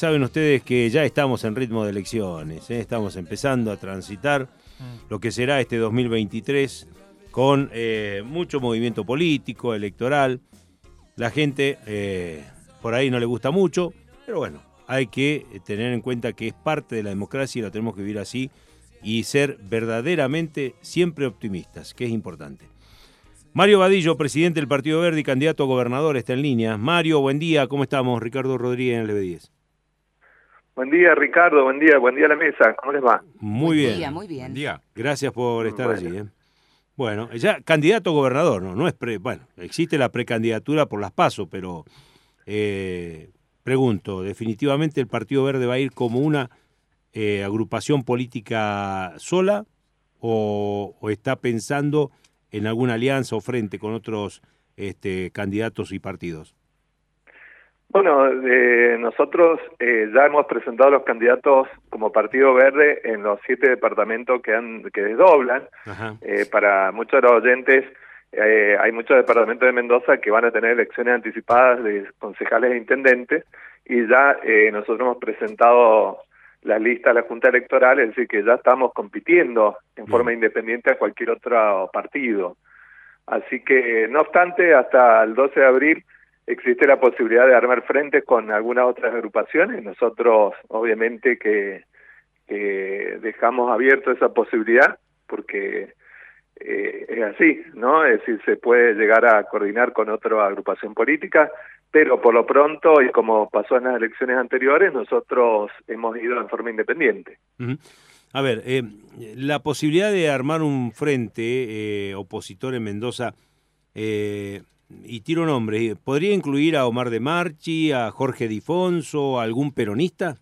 saben ustedes que ya estamos en ritmo de elecciones, estamos empezando a transitar lo que será este 2023 con mucho movimiento político, electoral. La gente por ahí no le gusta mucho, pero bueno, hay que tener en cuenta que es parte de la democracia y la tenemos que vivir así y ser verdaderamente siempre optimistas, que es importante. Mario Vadillo, presidente del Partido Verde y candidato a gobernador, está en línea. Mario, buen día, ¿cómo estamos? Ricardo Rodríguez en el LB10. Buen día, Ricardo, buen día a la mesa, ¿cómo les va? Muy bien. Muy bien. Buen día. Gracias por estar Bueno. allí. Bueno, ya candidato a gobernador, no es bueno, existe la precandidatura por las PASO, pero pregunto, ¿definitivamente el Partido Verde va a ir como una agrupación política sola o está pensando en alguna alianza o frente con otros candidatos y partidos? Bueno, nosotros ya hemos presentado los candidatos como Partido Verde en los 7 departamentos que desdoblan. Para muchos de los oyentes, hay muchos departamentos de Mendoza que van a tener elecciones anticipadas de concejales e intendentes, y ya nosotros hemos presentado la lista a la Junta Electoral, es decir, que ya estamos compitiendo en forma independiente a cualquier otro partido. Así que, no obstante, hasta el 12 de abril existe la posibilidad de armar frentes con algunas otras agrupaciones. Nosotros, obviamente, que dejamos abierto esa posibilidad, porque es así, ¿no? Es decir, se puede llegar a coordinar con otra agrupación política, pero por lo pronto, y como pasó en las elecciones anteriores, nosotros hemos ido en forma independiente. A ver, la posibilidad de armar un frente opositor en Mendoza, y tiro nombres, ¿podría incluir a Omar de Marchi, a Jorge Difonso, a algún peronista?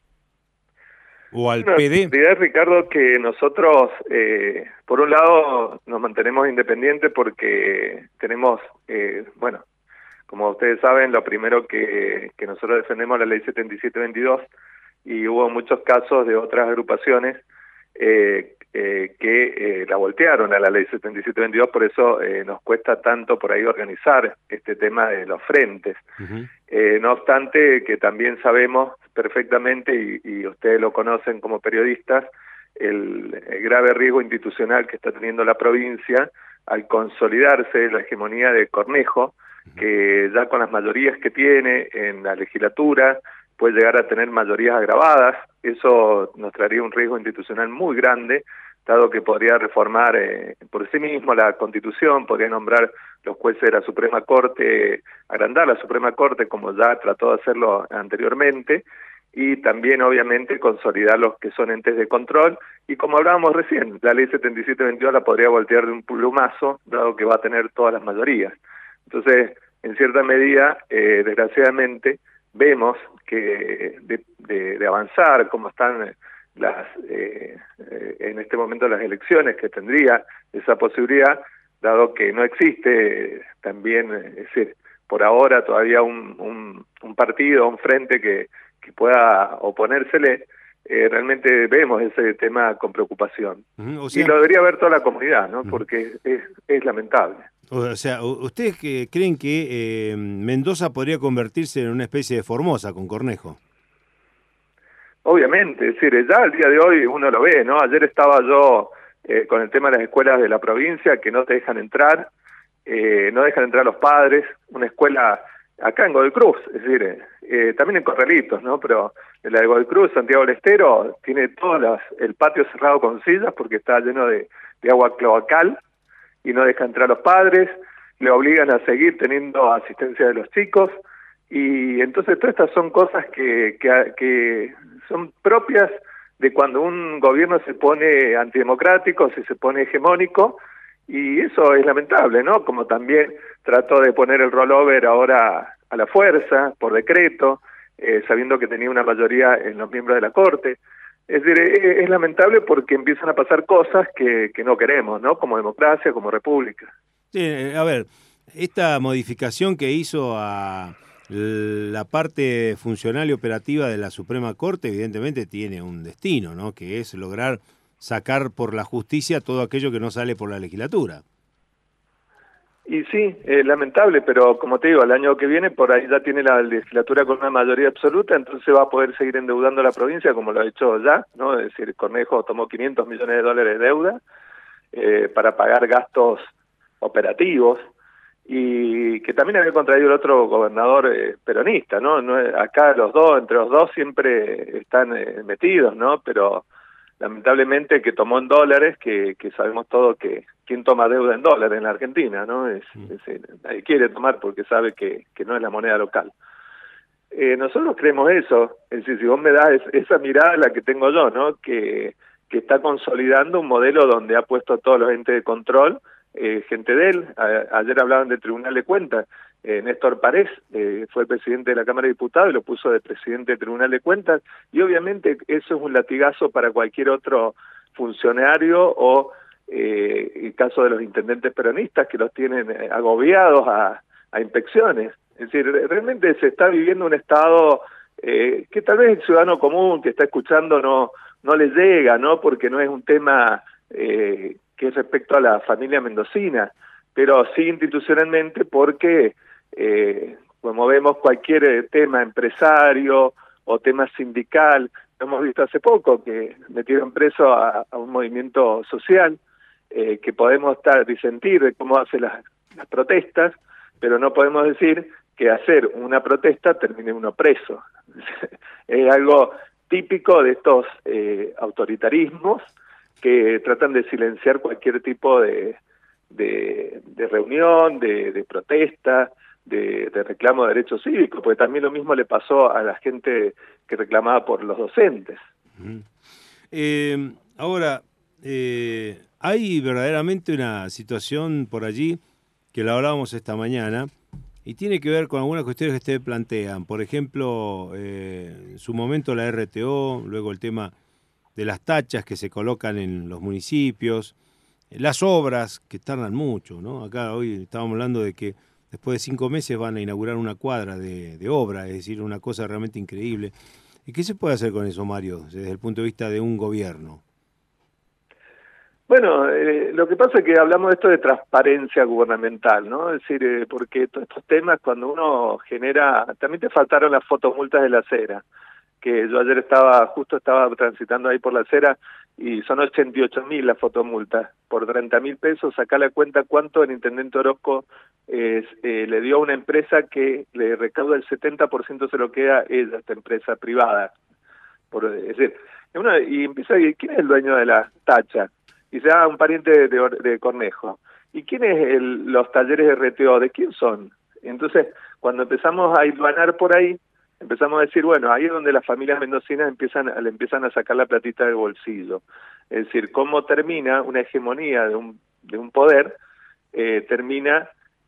¿O al PD? La idea, Ricardo, que nosotros, por un lado, nos mantenemos independientes porque tenemos, bueno, como ustedes saben, lo primero que nosotros defendemos la ley 7722, y hubo muchos casos de otras agrupaciones que la voltearon a la ley 7722, por eso nos cuesta tanto por ahí organizar este tema de los frentes. No obstante, que también sabemos perfectamente, y ustedes lo conocen como periodistas, el grave riesgo institucional que está teniendo la provincia al consolidarse la hegemonía de Cornejo, que ya con las mayorías que tiene en la legislatura puede llegar a tener mayorías agravadas. Eso nos traería un riesgo institucional muy grande, dado que podría reformar por sí mismo la Constitución, podría nombrar los jueces de la Suprema Corte, agrandar la Suprema Corte como ya trató de hacerlo anteriormente, y también obviamente consolidar los que son entes de control, y como hablábamos recién, la ley 7722 la podría voltear de un plumazo, dado que va a tener todas las mayorías. Entonces, en cierta medida, desgraciadamente, vemos que de avanzar como están en este momento las elecciones, que tendría esa posibilidad, dado que no existe también, es decir, por ahora todavía un partido, un frente que pueda oponérsele, realmente vemos ese tema con preocupación. O sea, y lo debería ver toda la comunidad, ¿no? Porque es lamentable. O sea, ¿ustedes creen que Mendoza podría convertirse en una especie de Formosa con Cornejo? Obviamente, es decir, ya al día de hoy uno lo ve, ¿no? Ayer estaba yo con el tema de las escuelas de la provincia que no te dejan entrar, no dejan entrar los padres, una escuela acá en Godoy Cruz, es decir, también en Corralitos, ¿no? Pero la de Godoy Cruz, Santiago del Estero, tiene el patio cerrado con sillas porque está lleno de agua cloacal, y no deja entrar a los padres, le obligan a seguir teniendo asistencia de los chicos, y entonces todas estas son cosas que son propias de cuando un gobierno se pone antidemocrático, se pone hegemónico, y eso es lamentable, ¿no? Como también trató de poner el rollover ahora a la fuerza, por decreto, sabiendo que tenía una mayoría en los miembros de la Corte. Es decir, es lamentable porque empiezan a pasar cosas que no queremos, ¿no? Como democracia, como república. Sí, a ver, esta modificación que hizo a la parte funcional y operativa de la Suprema Corte evidentemente tiene un destino, ¿no? Que es lograr sacar por la justicia todo aquello que no sale por la legislatura. Y sí, lamentable, pero como te digo, el año que viene por ahí ya tiene la legislatura con una mayoría absoluta, entonces va a poder seguir endeudando a la provincia como lo ha hecho ya, ¿no? Es decir, Cornejo tomó 500 millones de dólares de deuda para pagar gastos operativos, y que también había contraído el otro gobernador peronista, ¿no? Acá entre los dos siempre están metidos, ¿no? Pero lamentablemente que tomó en dólares, que sabemos todo que quién toma deuda en dólares en la Argentina, ¿no? Nadie quiere tomar porque sabe que no es la moneda local. Nosotros creemos eso, es decir, si vos me das esa mirada la que tengo yo, ¿no? Que está consolidando un modelo donde ha puesto a todos los entes de control, gente de él. Ayer hablaban del Tribunal de Cuentas, Néstor Parés fue el presidente de la Cámara de Diputados y lo puso de presidente del Tribunal de Cuentas, y obviamente eso es un latigazo para cualquier otro funcionario o el caso de los intendentes peronistas que los tienen agobiados a inspecciones. Es decir, realmente se está viviendo un estado que tal vez el ciudadano común que está escuchando no le llega, ¿no? Porque no es un tema que es respecto a la familia mendocina, pero sí institucionalmente porque como vemos cualquier tema empresario o tema sindical, lo hemos visto hace poco que metieron preso a un movimiento social, que podemos disentir de cómo hace las protestas, pero no podemos decir que hacer una protesta termine uno preso. Es algo típico de estos autoritarismos que tratan de silenciar cualquier tipo de reunión, de protesta, de reclamo de derechos cívicos, porque también lo mismo le pasó a la gente que reclamaba por los docentes. Ahora, hay verdaderamente una situación por allí que la hablábamos esta mañana y tiene que ver con algunas cuestiones que ustedes plantean. Por ejemplo, en su momento la RTO, luego el tema de las tachas que se colocan en los municipios, las obras que tardan mucho, ¿no? Acá hoy estábamos hablando de que después de 5 meses van a inaugurar una cuadra de obra, es decir, una cosa realmente increíble. ¿Y qué se puede hacer con eso, Mario, desde el punto de vista de un gobierno? Bueno, lo que pasa es que hablamos de esto de transparencia gubernamental, ¿no? Es decir, porque todos estos temas cuando uno genera... También te faltaron las fotomultas de la acera, que yo ayer estaba transitando ahí por la acera y son 88.000 las fotomultas. Por 30.000 pesos, sacá la cuenta cuánto el intendente Orozco le dio a una empresa que le recauda el 70%, se lo queda ella, esta empresa privada. Es decir, y empieza a decir, ¿quién es el dueño de la tacha? Y se un pariente de Cornejo. ¿Y quién es los talleres de RTO? ¿De quién son? Entonces, cuando empezamos a hilvanar por ahí, empezamos a decir, bueno, ahí es donde las familias mendocinas le empiezan a sacar la platita del bolsillo. Es decir, cómo termina una hegemonía de un poder, termina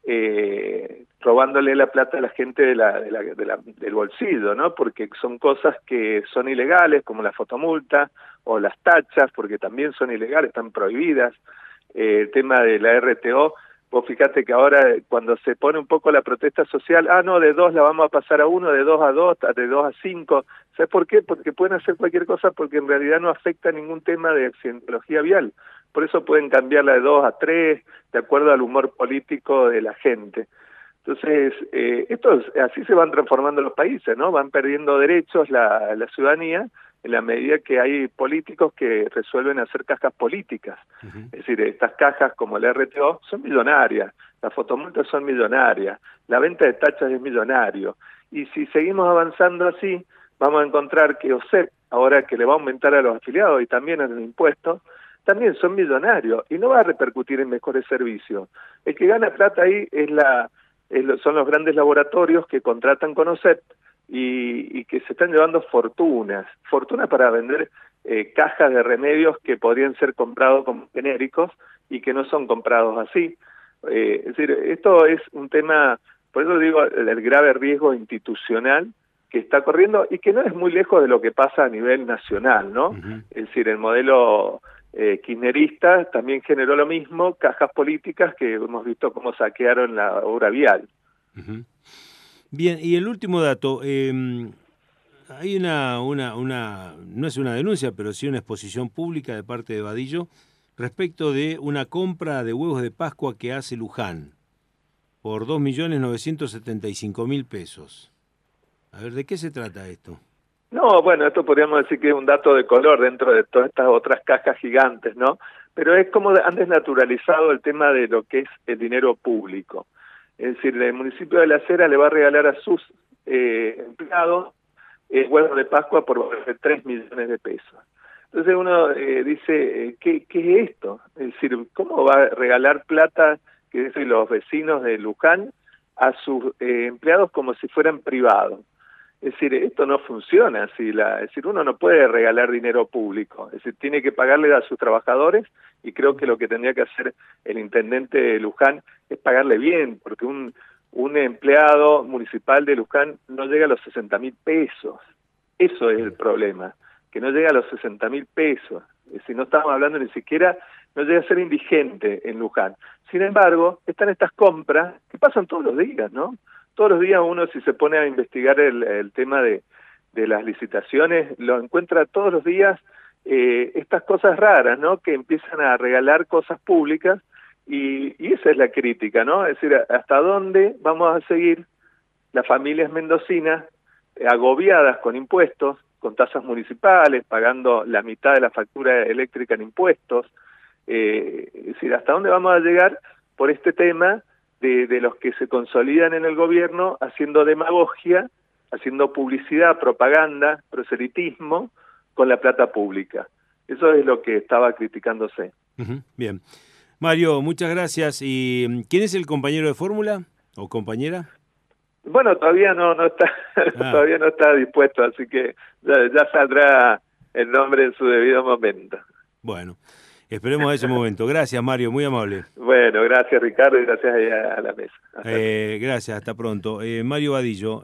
robándole la plata a la gente del bolsillo, ¿no? Porque son cosas que son ilegales, como la fotomulta o las tachas, porque también son ilegales, están prohibidas. El tema de la RTO, vos fíjate que ahora cuando se pone un poco la protesta social, no, de 2 la vamos a pasar a 1, de 2 a 2, de 2 a 5. ¿Sabes por qué? Porque pueden hacer cualquier cosa porque en realidad no afecta ningún tema de accidentología vial. Por eso pueden cambiarla de 2 a 3, de acuerdo al humor político de la gente. Entonces, así se van transformando los países, ¿no? Van perdiendo derechos la ciudadanía en la medida que hay políticos que resuelven hacer cajas políticas. Es decir, estas cajas como la RTO son millonarias, las fotomultas son millonarias, la venta de tachas es millonario. Y si seguimos avanzando así, vamos a encontrar que OSEP, ahora que le va a aumentar a los afiliados y también a los impuestos, también son millonarios y no va a repercutir en mejores servicios. El que gana plata ahí son los grandes laboratorios que contratan con OSEP y que se están llevando fortunas para vender cajas de remedios que podrían ser comprados como genéricos y que no son comprados así. Es decir, esto es un tema, por eso digo, el grave riesgo institucional que está corriendo y que no es muy lejos de lo que pasa a nivel nacional, ¿no? Es decir, el modelo kirchnerista también generó lo mismo, cajas políticas que hemos visto cómo saquearon la obra vial. Bien, y el último dato, hay no es una denuncia, pero sí una exposición pública de parte de Vadillo respecto de una compra de huevos de Pascua que hace Luján. por 2.975.000 pesos. A ver, ¿de qué se trata esto? No, bueno, esto podríamos decir que es un dato de color dentro de todas estas otras cajas gigantes, ¿no? Pero es como han desnaturalizado el tema de lo que es el dinero público. Es decir, el municipio de La Heras le va a regalar a sus empleados huevos de Pascua por valor de 3 millones de pesos. Entonces uno dice, ¿qué es esto? Es decir, ¿cómo va a regalar plata, que dicen los vecinos de Luján, a sus empleados como si fueran privados? Es decir, esto no funciona así. Es decir, uno no puede regalar dinero público. Es decir, tiene que pagarle a sus trabajadores, y creo que lo que tendría que hacer el intendente de Luján es pagarle bien, porque un empleado municipal de Luján no llega a los 60.000 pesos. Eso es el problema, que no llega a los 60.000 pesos. Es decir, no estamos hablando ni siquiera, no llega a ser indigente en Luján. Sin embargo, están estas compras que pasan todos los días, ¿no? Todos los días uno, si se pone a investigar el tema de las licitaciones, lo encuentra todos los días, estas cosas raras, ¿no? Que empiezan a regalar cosas públicas, y esa es la crítica, ¿no? Es decir, ¿hasta dónde vamos a seguir las familias mendocinas agobiadas con impuestos, con tasas municipales, pagando la mitad de la factura eléctrica en impuestos? Es decir, ¿hasta dónde vamos a llegar por este tema de los que se consolidan en el gobierno haciendo demagogia, haciendo publicidad, propaganda, proselitismo con la plata pública? Eso es lo que estaba criticándose. Bien. Mario, muchas gracias. ¿Y quién es el compañero de fórmula o compañera? Bueno, todavía no está, todavía no está dispuesto, así que ya saldrá el nombre en su debido momento. Bueno, esperemos a ese momento. Gracias, Mario, muy amable. Bueno, gracias, Ricardo, y gracias a la mesa. Gracias, hasta pronto. Mario Vadillo.